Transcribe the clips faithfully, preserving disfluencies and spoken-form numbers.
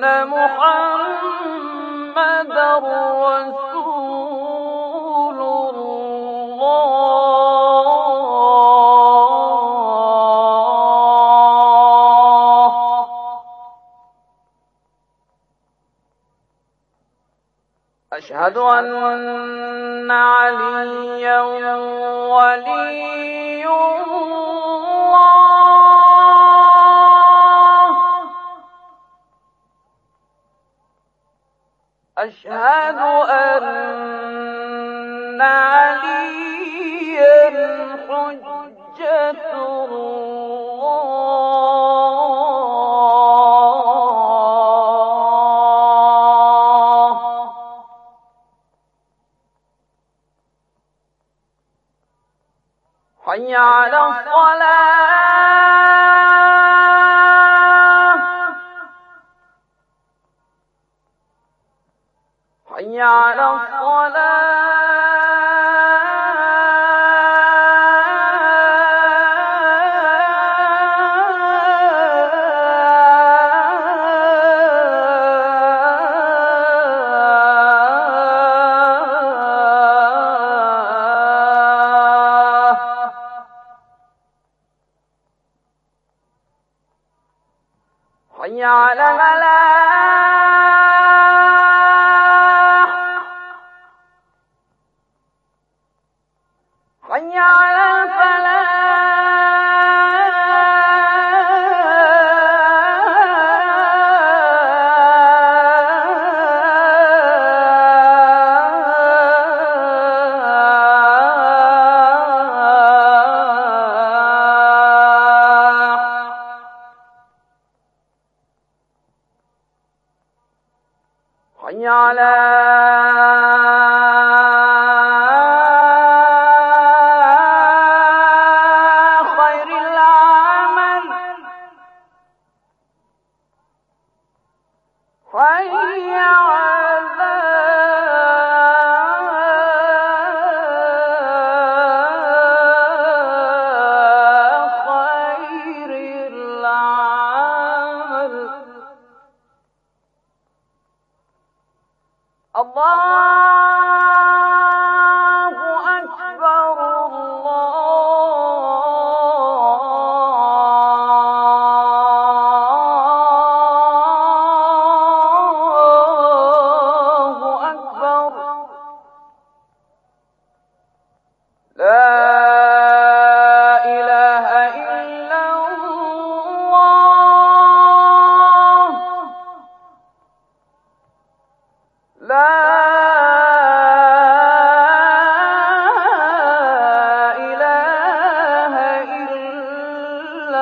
محمدًا رسول الله. أشهد أن عليا ولي الله. أشهد أن عليا حجة الله. حي على الصلاة. حي على الصلاة. حي على الفلاح. حي على الفلاح. حي على خير العمل. حي على خير العمل. الله أكبر. الله أكبر. لا إله إلا الله. لا إله إلا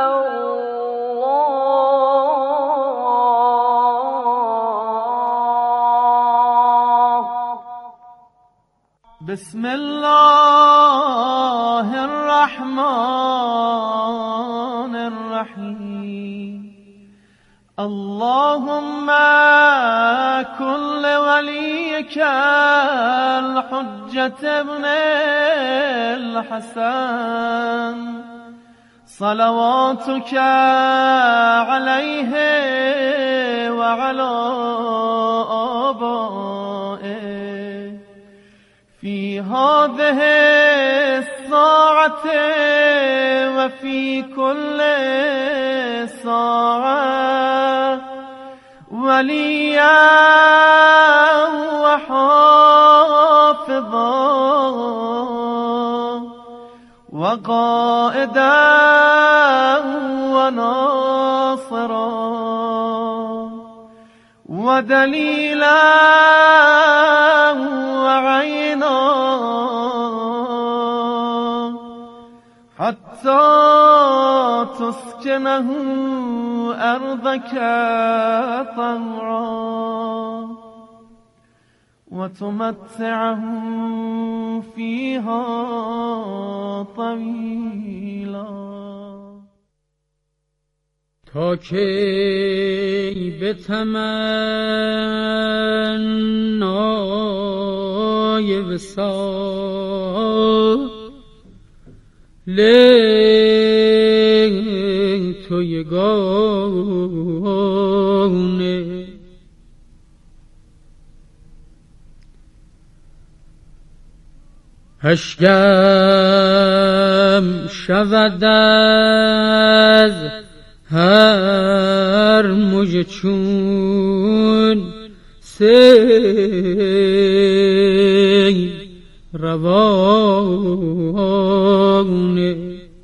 الله. بسم الله الرحمن الرحيم. اللهم كن لوليك الحجة ابن الحسن صلواتك عليه وعلى آبائه في هذه الساعة وفي كل ساعة وليا وحافظا وقائدا وناصرا ودليلا وعينا حتى تسكنه أرضك طوعا وتمتعه فيها طويلا. تا کی به تمنای وصال توی گونه اشکم شود از هر مژه چون سیل روانه،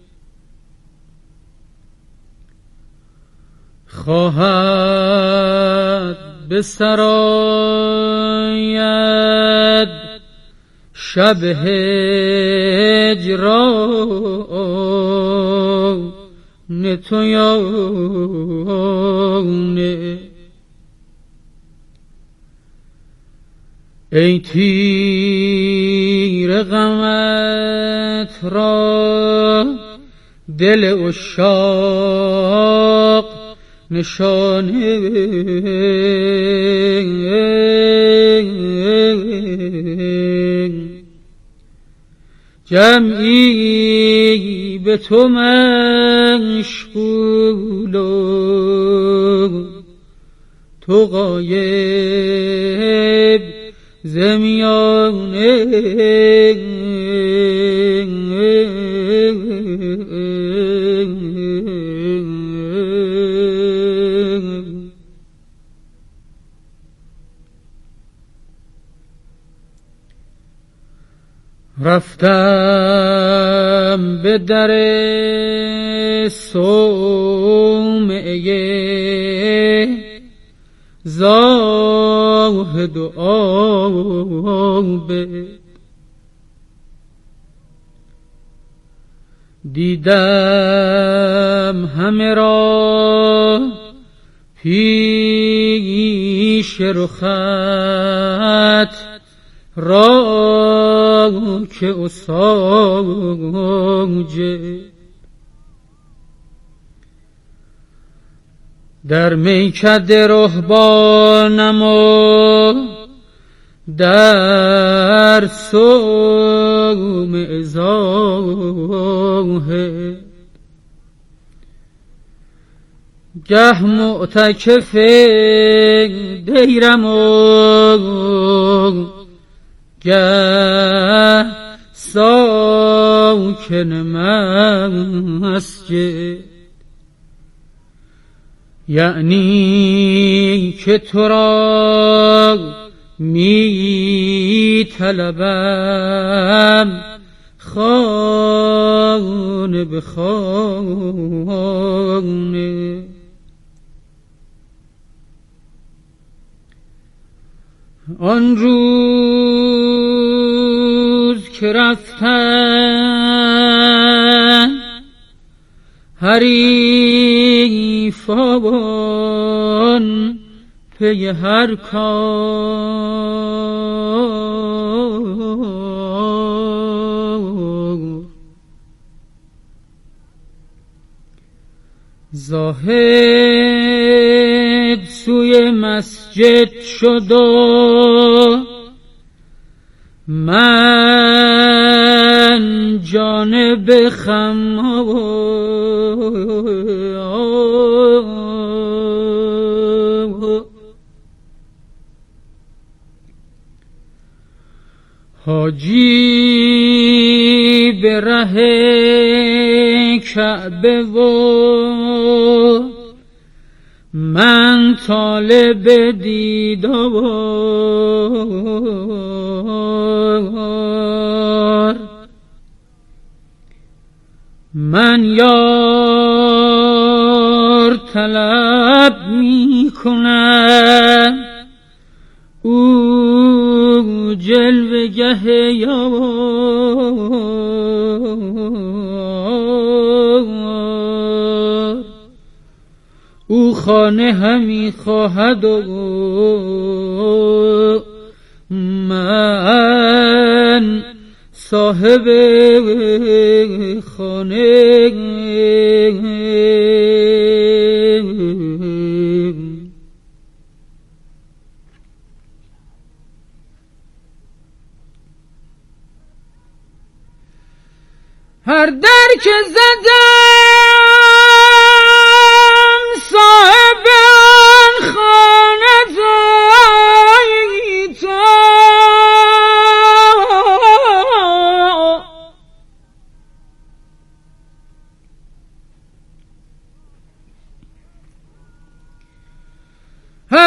خواهد به سر آید شب هجران تو یانه. ای تیر غمت را دل عشاق نشانه، جمعی به تو مشغول و تو غایب ز میانه. رفتم به در صومعه زاهد و عابد، دیدم همه را پیش رخت را که اساجه، در میکده رهبانم و در صومعه زاهد، گه معتکف دیرم و گه ساکن مسجد، یعنی که تو را می طلبم خانه به خانه. آن روز که رفتن حریفان پی هر کار، زاهد سوی مسجد شد و من جانب خمار، حاجی به ره کعبه و من طالب دیدار، من یار طلب می کنم او جلوه گه یار، او خانه همی خواهد و من صاحب خانه. هر در که زدم صاحب آن خانه زایتا،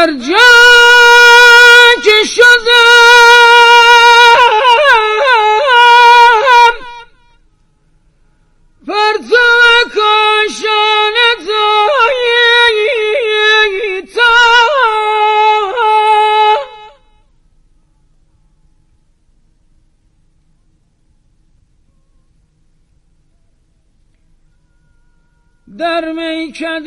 هر جا که شدم پرتو کاشان تویی تا در میکده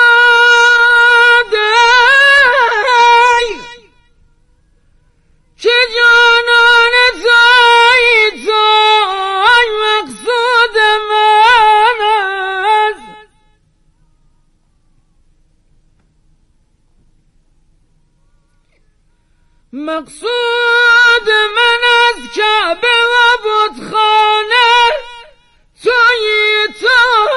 که جانان تویی توی مقصود من است مقصود من از کعبه و بتخانه تویی تو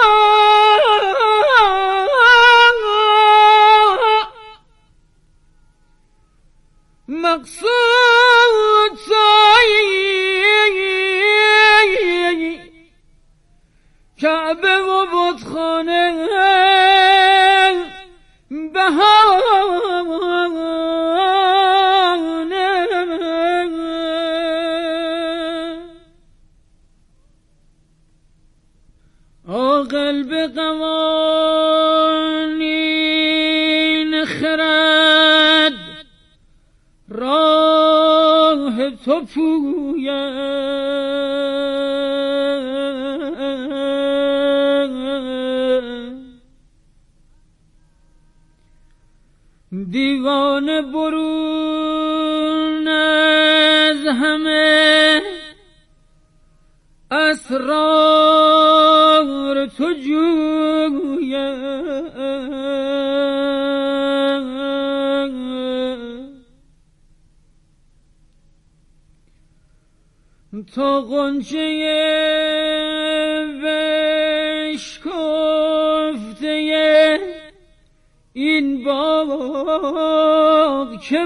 مقصود تویی کعبه و بتخانه بهانه عاقل به قوانین خرد راه تو پوید دیوانه برون از همه اسرار تو جوید تا غنچه بشکفته این باغ که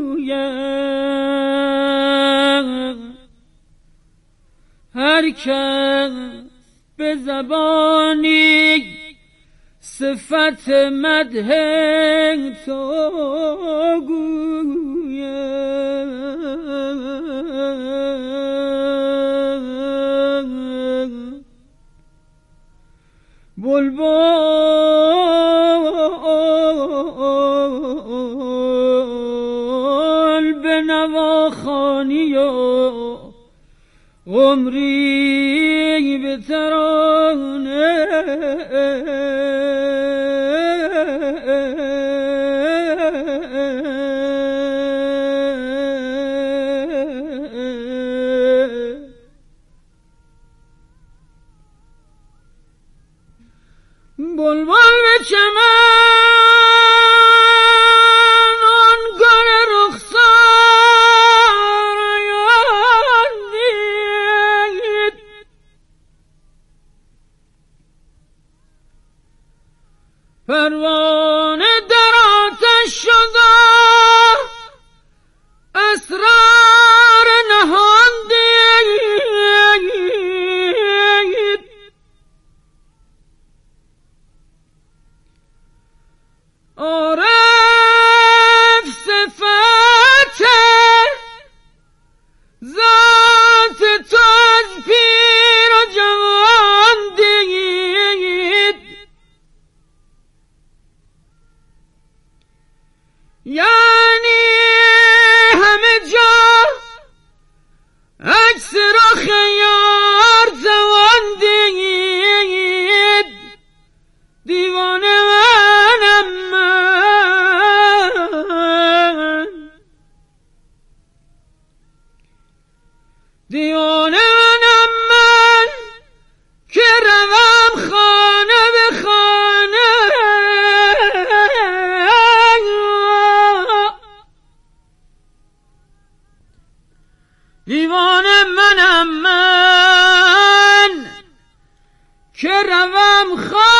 بوید هر کس به زبانی صفت مدح تو گوید بلبل به نواخوانی و عمری به ترانه بلبل به چمن آن گل رخسار یادید پروانه در آتش شده اسرار نهاندید عارف صفت ذات تو از پیر و جوان دید یعنی همه جا عکس رخ یار توان دید دیوانه منم من دیوانه منم من که روم خانه به خانه دیوانه منم من که روم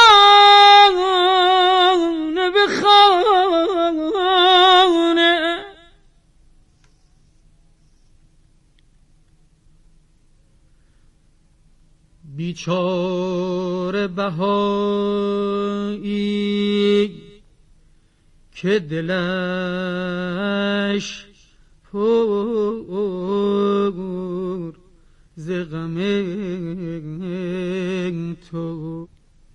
خانه به خانه بیچاره بهایی که دلش پر ز غم تو.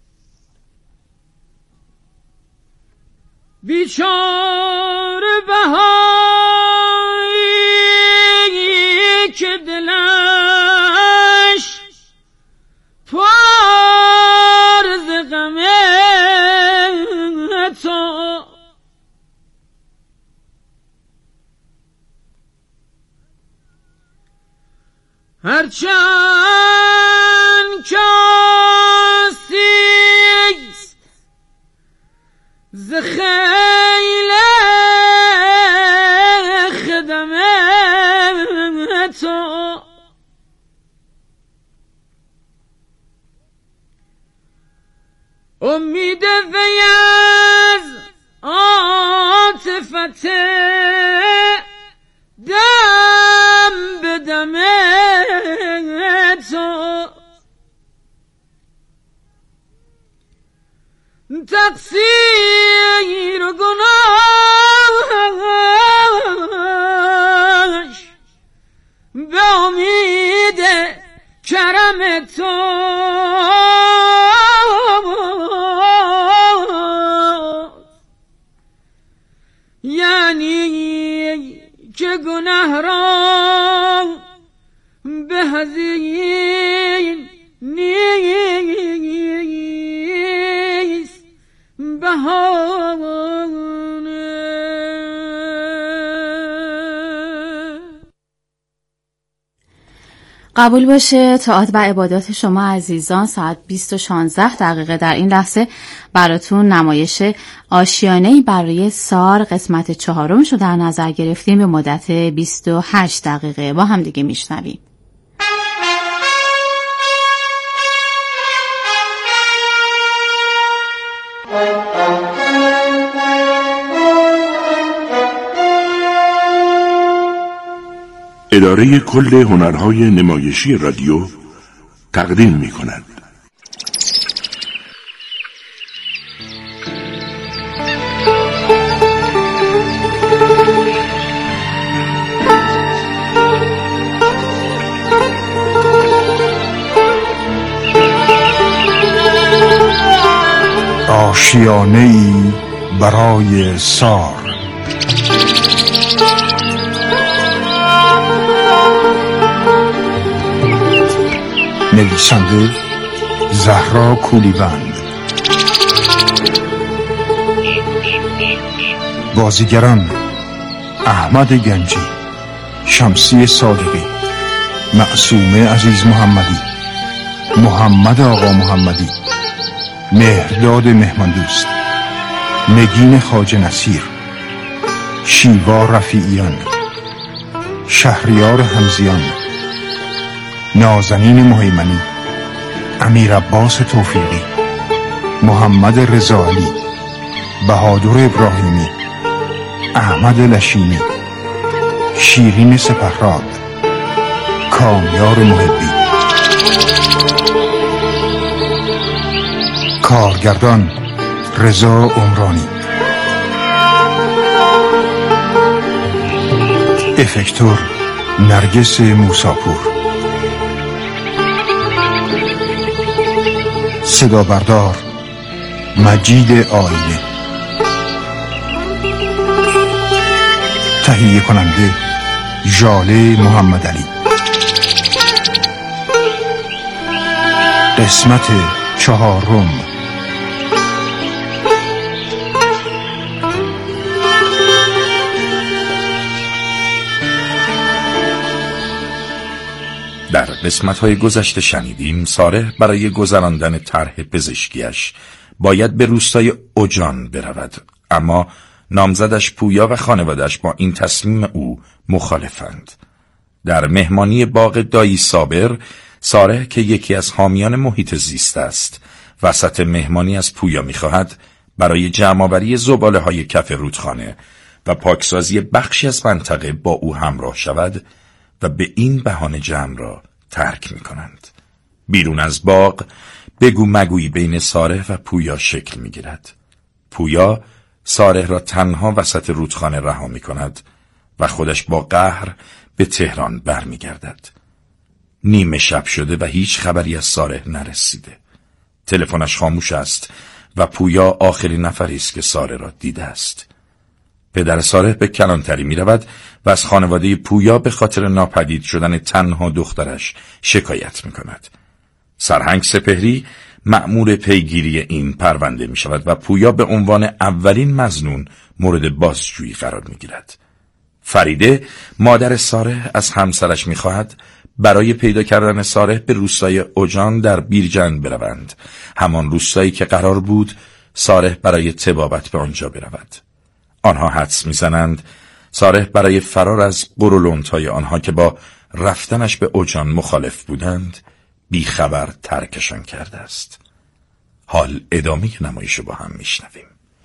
بیچاره بهایی که دلش پر ز غم تو. هرچند کاسیست ز خیل خدم تو. امید وی از عاطفت دم به دم تو. تقصیر و گناهش به امید کرم تو. یعنی که گناه را به هزین نیست بهانه. قبول باشه طاعت و عبادات شما عزیزان. ساعت بیست و شانزده دقیقه در این لحظه براتون نمایش آشیانه‌ای برای سار قسمت چهارم شو در نظر گرفتیم به مدت بیست و هشت دقیقه. با هم دیگه میشنویم. اداره کل هنرهای نمایشی رادیو تقدیم می کند. آشیانه‌ای برای سار. نویسنده زهرا کولیوند. بازیگران احمد گنجی، شمسی صادقی، معصومه عزیز محمدی، محمد آقا محمدی، مهرداد مهماندوست، نگین خواجه نصیر، شیوا رفیعیان، شهریار حمزیان، نازنین مهیمنی، امیر عباس توفیقی، محمد رضا علی، بهادر ابراهیمی، احمد لشینی، شیرین سپهراد، کامیار محبی. کارگردان رضا عمرانی. افکتور نرگس موساپور. صدا بردار مجید آینه. تهیه کننده ژاله محمد علی. قسمت چهارم. در قسمت‌های گذشته شنیدیم ساره برای گذراندن طرح پزشکیش باید به روستای اوجان برود، اما نامزدش پویا و خانواده‌اش با این تصمیم او مخالفند. در مهمانی باغ دایی صابر، ساره که یکی از حامیان محیط زیست است، وسط مهمانی از پویا می‌خواهد برای جمع‌آوری زباله‌های کف رودخانه و پاکسازی بخشی از منطقه با او همراه شود و به این بهانه جمع را ترک می کنند. بیرون از باغ بگو مگویی بین ساره و پویا شکل می گیرد. پویا سارح را تنها وسط رودخانه رها می کند و خودش با قهر به تهران برمی گردد. نیمه شب شده و هیچ خبری از سارح نرسیده. تلفنش خاموش است و پویا آخرین نفری است که سارح را دیده است. پدر سارح به کلانتری می رود و از خانواده پویا به خاطر ناپدید شدن تنها دخترش شکایت می کند. سرهنگ سپهری مأمور پیگیری این پرونده می شود و پویا به عنوان اولین مظنون مورد بازجویی قرار می گیرد. فریده مادر سارح از همسرش می خواهد برای پیدا کردن سارح به روستای اوجان در بیرجند بروند، همان روستایی که قرار بود سارح برای طبابت به آنجا برود. آنها حدس میزنند سارح برای فرار از قرولندهای آنها که با رفتنش به اوجان مخالف بودند بیخبر ترکشان کرده است. حال ادامه نمایش با هم میشنویم.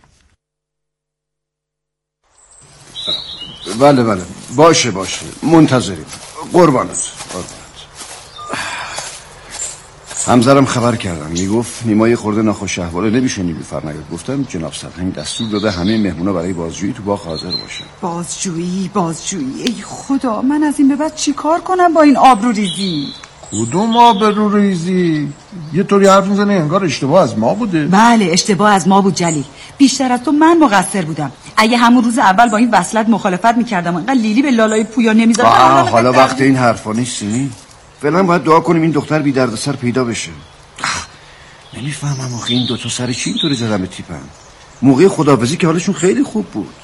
بله بله باشه باشه منتظریم. قربانت قربانت. همزرم خبر کردم میگفت نیمای خورده ناخوش احواله نمیشه نیمی فرنگت. گفتم جناب سرهنگ دستور داده همه مهمونا برای بازجویی تو باغ حاضر باشه. بازجویی بازجویی ای خدا، من از این به بعد چی کار کنم با این آبرو ریزی؟ کدوم آبرو ریزی؟ یه طوری حرف میزنه انگار اشتباه از ما بوده. بله اشتباه از ما بود جلیل. بیشتر از تو من مقصر بودم. اگه همون روز اول با این وصلت مخالفت میکردم انقدر لیلی به لالای پویا نمیذاشتم. حالا وقت این حرفا نیستی. فعلا باید دعا کنیم این دختر بی دردسر پیدا بشه. نمیفهمم آخه این دوتا سر چی اینطوری زدن به تیپم. موقع خداحافظی که حالشون خیلی خوب بود.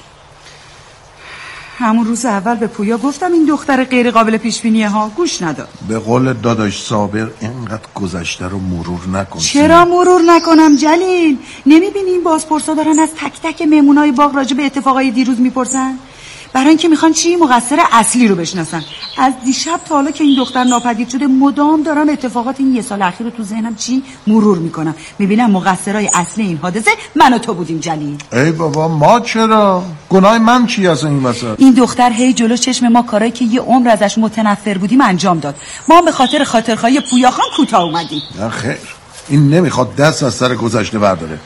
همون روز اول به پویا گفتم این دختر غیر قابل پیش بینیه ها، گوش نداد. به قول داداش صابر اینقدر گذشته رو مرور نکن. چرا مرور نکنم جلیل؟ نمیبینی این بازپرسا دارن از تک تک مهمونای باغ راجع به اتفاقای دیروز میپرسن؟ برای اینکه میخوان چی مقصر اصلی رو بشناسن. از دیشب تا حالا که این دختر ناپدید شده مدام دارم اتفاقات این یه سال اخیر رو تو ذهنم چی مرور میکنم. میبینم مقصرای اصلی این حادثه من و تو بودیم جلیل. ای بابا ما چرا؟ گناه من چی از این وسط؟ این دختر هی جلو چشم ما کارایی که یه عمر ازش متنفر بودیم انجام داد. ما به خاطر خاطرخواهی پویا خان کوتاه اومدیم. نه خیر، این نمیخواد دست از سر گذشته برداره.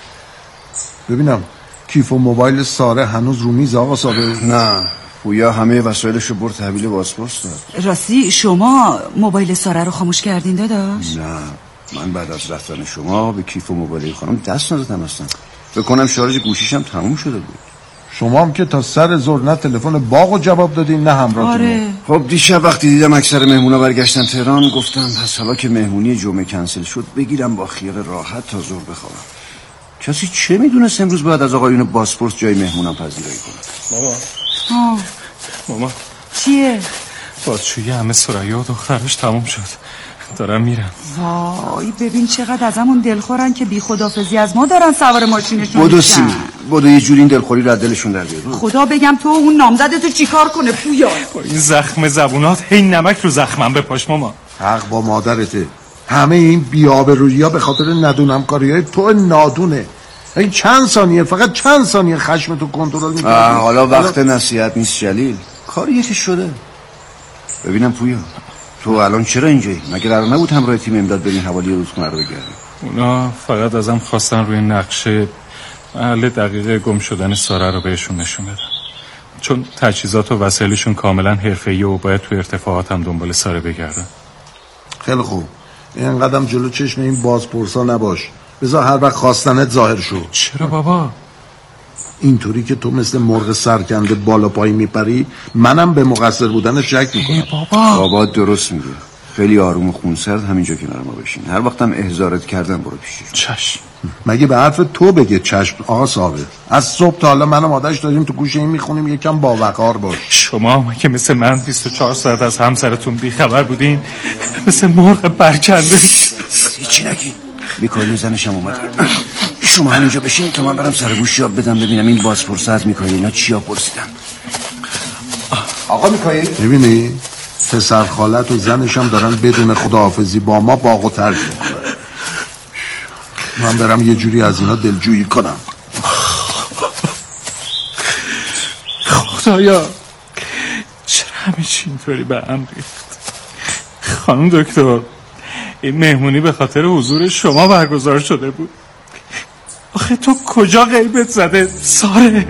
ببینم کیف و موبایل ساره هنوز رو میز آقا صابر؟ نه پویا همه وسایلش رو برد تحویل بازپرس داد. راستی شما موبایل ساره رو خاموش کردین داداش؟ نه من بعد از رفتن شما به کیف و موبایل خانم دست نزدم اصلا. بکنم شارژ گوشیشم تموم شده بود. شما هم که تا سر ظهر نه تلفن باغو جواب دادین نه همراهتون. آره. خب دیشب وقتی دیدم اکثر مهمونا برگشتن تهران گفتم پس حالا که مهمونی جمعه کنسل شد بگیرم با خیال راحت تا ظهر بخوابم. کسی چه میدونست امروز باید از آقایون بازپرس جای مهمونم پذیرایی کنه؟ بابا ها ماما چیه؟ بازجویی همه سریا و دخترش تموم شد، دارم میرم. وای ببین چقدر از همون دلخورن که بی خدافزی از ما دارن سوار ماشینشون بودو میشن. سیمی بودو یه جوری این دلخوری رو از دلشون در بیار. خدا بگم تو اون نامزدتو چیکار کنه پویا؟ با این زخم زبونات هی نمک رو زخمم بپاش ماما. حق با مادرته. همه این بی‌آبرویی‌ها به خاطر ندونم کاریای تو نادونه. این چند ثانیه فقط چند ثانیه خشمتو کنترل می‌کنی. حالا وقت نصیحت نیست جلیل. کاریه که شده. ببینم پویا تو الان چرا اینجایی؟ مگه قرار نبود همراه تیم امداد برین حوالی رودخونه رو بگردی؟ اونا فقط ازم خواستن روی نقشه محل دقیق گم شدن ساره رو بهشون نشون بدم، چون تجهیزات و وسایلشون کاملا حرفه‌ایه و باید تو ارتفاعاتم دنبال ساره بگردن. خیلی خوب، این قدم جلو چشم این بازپرسا نباش، بذار هر وقت خواستنت ظاهر شو. چرا بابا؟ اینطوری که تو مثل مرغ سرکنده بالا پایی میپری منم به مقصر بودن شک میکنم. بابا بابا درست میگه، خیلی آروم و خونسرد همینجا کنار ما بشین، هر وقتم احضارت کردن برو پیشش. چشم. مگه به حرف تو بگه چشم آقا صابر؟ از صبح تا حالا من و مادرش داریم تو گوشه این میخونیم یکم باوقار باش. شما که مثل من بیست و چهار ساعت از همسرتون بیخبر بودین، مثل مرغ برکنده. هیچی نگین، میکایل زنشم اومد. شما همینجا بشین تا من برم سر گوش یاد بدم ببینم این بازپرسه از میکایل اینا چیا پرسیدن. آقا میکایل ببینی پسر خالت و زنشم دارن بدون خداحافظی با ما باغ و ترک میکنن. من برم یه جوری از اینا دلجویی کنم. خدایا چرا همه چی اینطوری به هم ریخت؟ خانم دکتر این مهمونی به خاطر حضور شما برگزار شده بود. آخه تو کجا غیبت زده ساره؟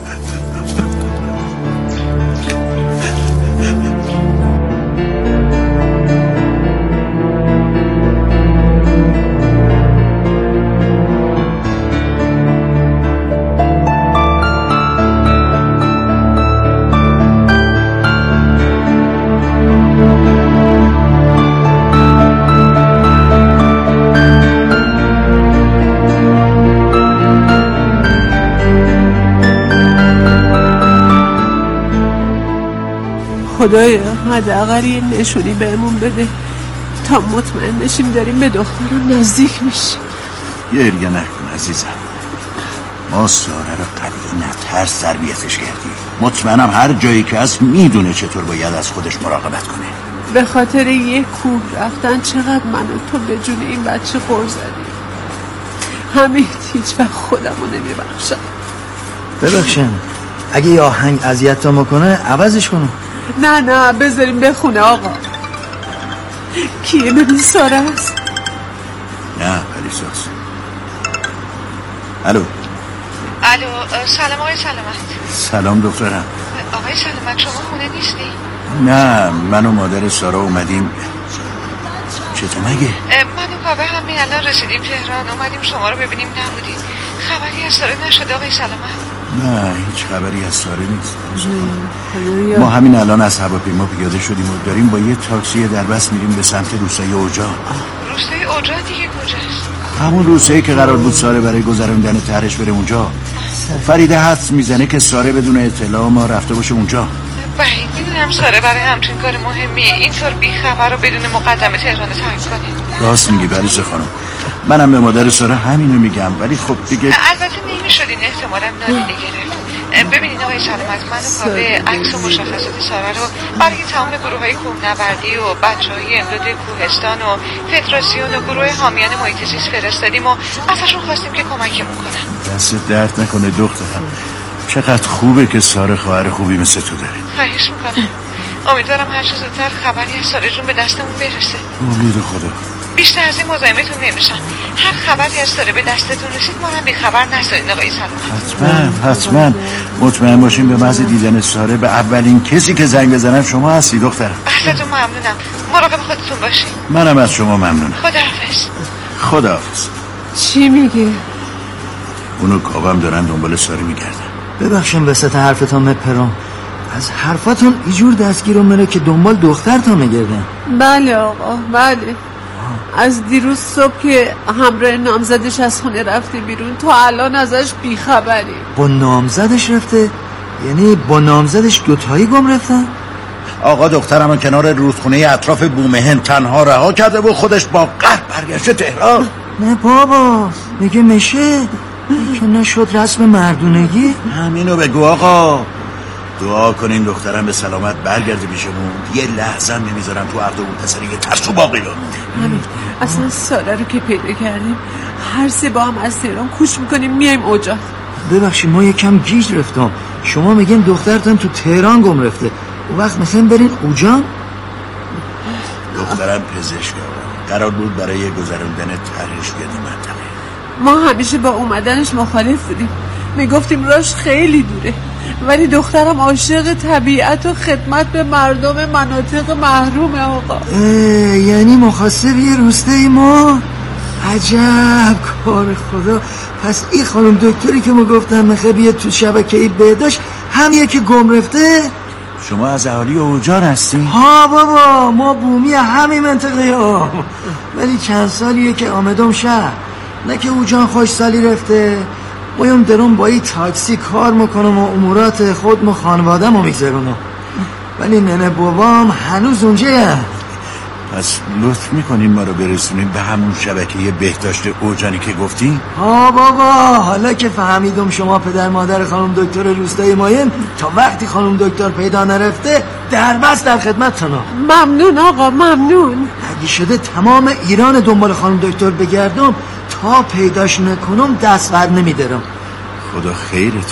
خدایا حداقل یه نشونی بهمون بده تا مطمئن بشیم داریم به دخترم نزدیک میشیم. گریه نکن عزیزم، ما ساره رو قوی نترس تربیتش کردیم. مطمئنم هر جایی که هست میدونه چطور باید از خودش مراقبت کنه. به خاطر یه کوه رفتن چقدر من و تو به جون این بچه غر زدیم. همین هیچ وقت خودمو نمیبخشم. ببخشم اگه یه آهنگ اذیت میکنه عوضش کنم. نه نه بذاریم بخونه آقا. کیه؟ ببین ساره هست. نه پریساز. الو الو سلام آقای سلامت. سلام دخترم. آقای سلامت شما خونه نیستی؟ نه من و مادر سارا اومدیم. چطور مگه؟ من و بابا همین الان رسیدیم تهران، اومدیم شما رو ببینیم نبودیم. خبری از ساره نشده آقای سلامت؟ نه هیچ خبری از ساره نیست. ما همین الان از هواپیما پیاده شدیم و داریم با یه تاکسی دربست میریم به سمت روستای اوجا. روستای اوجا دیگه کجاست؟ همون روستایی که قرار بود ساره برای گذراندن طرحش بره اونجا. فریده حدس میزنه که ساره بدون اطلاع ما رفته باشه اونجا. بعید میدونم ساره برای همچین کار مهمیه اینطور بیخبر رو بدون مقدمه تهران ترک کنه. راست میگی پریسا خانم، منم به مادر ساره همینو میگم، ولی خب دیگه البته نمیشد این احتمالم نادیده گرفت. ببینید آقای سلامت، من و کاوه عکس و مشخصات ساره رو برای تمام گروه های کوهنوردی و بچه های امداد کوهستان و فدراسیون و گروه حامیان محیط زیست فرستادیم و ازشون خواستیم که کمکمون کنن. دست درد نکنه دخترم، چقدر خوبه که ساره خواهر خوبی مثل تو داره. خواهش میکنم. امیدوارم هر چه زودتر خبری از ساره جون به دستمون برسه. امید خدا. بیشتر از این مزاحمتون نمیشم. هر خبری از ساره به دستتون رسید ما هم بیخبر نذارین آقای سلامت. حتما حتما مطمئن باشین به محض دیدن ساره به اولین کسی که زنگ بزنم شما هستی دخترم. ازتون ممنونم. مراقب خودتون باشین. منم از شما ممنونم. خداحافظ. خداحافظ. چی میگه؟ اونو کاوم دارن دنبال ساره میگردن. ببخشم وسط حرفتون مپرام، از حرفاتون اینجور دستگیرم میره که دنبال دخترتون میگردن. بله آقا بله. از دیروز صبح که همراه نامزدش از خونه رفته بیرون تا الان ازش بیخبری. با نامزدش رفته؟ یعنی با نامزدش دوتایی گم رفتن؟ آقا دخترم کنار رودخونه اطراف بومهن تنها رها کرده و خودش با قهر برگشته تهران. نه بابا میگه میشه که نشد رسم مردونگی. همینو بگو آقا. دعا کنین دخترم به سلامت برگرده پیشمون. یه لحظه هم نمیذارم تو عقد اون پسری یه ترسو باقی بمونه. همین اصلا ساله رو که پیدا کردیم هر سه با هم از تهران کوچ میکنیم میایم اوجا. ببخشید ما یکم گیج رفتم. شما میگین دخترتون تو تهران گم رفته، اون وقت میخواین برین اوجا؟ دخترم پزشک قرار بود برای گذراندن طرحش بیاد این منطقه. ما همیشه با اومدنش مخالف بودیم، میگفتیم راش خیلی دوره، ولی دخترم عاشق طبیعت و خدمت به مردم مناطق محروم آقا. یعنی مخاصب یه روسته ما؟ عجب کار خدا. پس این خانم دکتری که ما گفتم میخواه بیاد تو شبکه بهداشت همیه که گم رفته؟ شما از اهالی اوجا هستی؟ ها بابا ما بومی همین منطقه ها، ولی چند سالیه که آمدم شهر. نه که اوجان خوش سالی رفته، بایم درم با این تاکسی کار میکنم و امورات خودم و خانوادم رو میگذرونم، ولی ننه بابام هنوز اونجا هم. پس لطف میکنین ما رو برسونین به همون شبکه بهداشت اوجانی که گفتی؟ ها بابا حالا که فهمیدم شما پدر مادر خانم دکتر روستای ماین، تا وقتی خانم دکتر پیدا نرفته دربست در خدمتتونم. ممنون آقا ممنون. اگه شده تمام ایران دنبال خانم دکتر بگردم تا پیداش نکنم دست بر نمیدارم. خدا خیرت